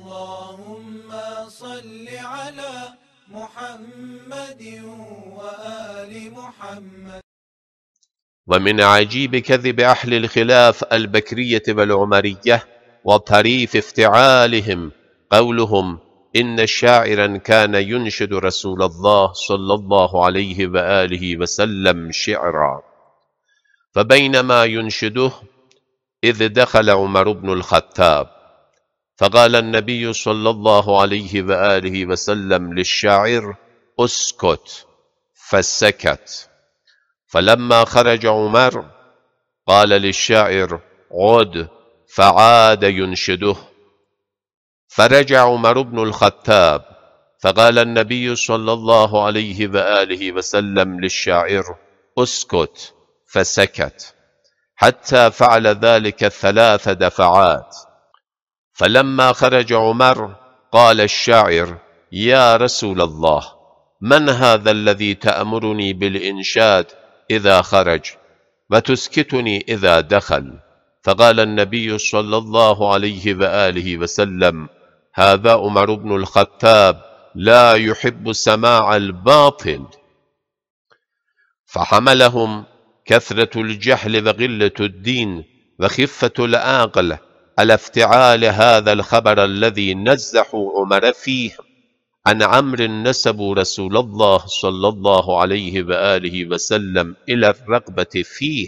اللهم صل على محمد وآل محمد. ومن عجيب كذب أهل الخلاف البكرية والعمرية وطريف افتعالهم قولهم إن شاعرا كان ينشد رسول الله صلى الله عليه وآله وسلم شعرا، فبينما ينشده إذ دخل عمر بن الخطاب فقال النبي صلى الله عليه وآله وسلم للشاعر: اسكت، فسكت. فلما خرج عمر قال للشاعر: عد، فعاد ينشده. فرجع عمر بن الخطاب فقال النبي صلى الله عليه وآله وسلم للشاعر: اسكت، فسكت، حتى فعل ذلك 3 دفعات. فلما خرج عمر قال الشاعر: يا رسول الله، من هذا الذي تأمرني بالإنشاد إذا خرج وتسكتني إذا دخل؟ فقال النبي صلى الله عليه وآله وسلم: هذا عمر بن الخطاب لا يحب سماع الباطل. فحملهم كثرة الجهل وقلة الدين وخفة العقل على افتعال هذا الخبر الذي نزحوا عمر فيه عن أمر نسبوا رسول الله صلى الله عليه وآله وسلم إلى الرغبة فيه،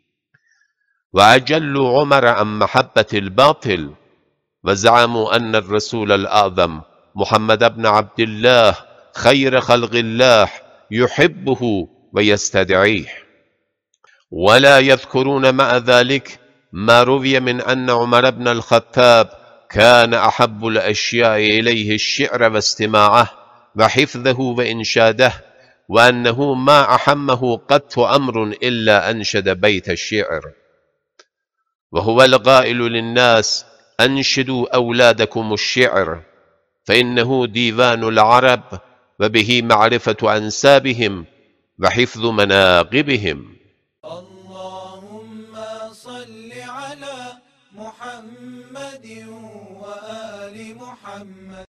وأجلوا عمر عن محبة الباطل، وزعموا أن الرسول الأعظم محمد بن عبد الله خير خلق الله يحبه ويستدعيه، ولا يذكرون مع ذلك ما روي من أن عمر بن الخطاب كان أحب الأشياء إليه الشعر واستماعه وحفظه وإنشاده، وأنه ما أحمه قط أمر إلا أنشد بيت الشعر. وهو القائل للناس: أنشدوا أولادكم الشعر، فإنه ديوان العرب، وبه معرفة أنسابهم وحفظ مناقبهم. اللهم صل على محمد وآل محمد.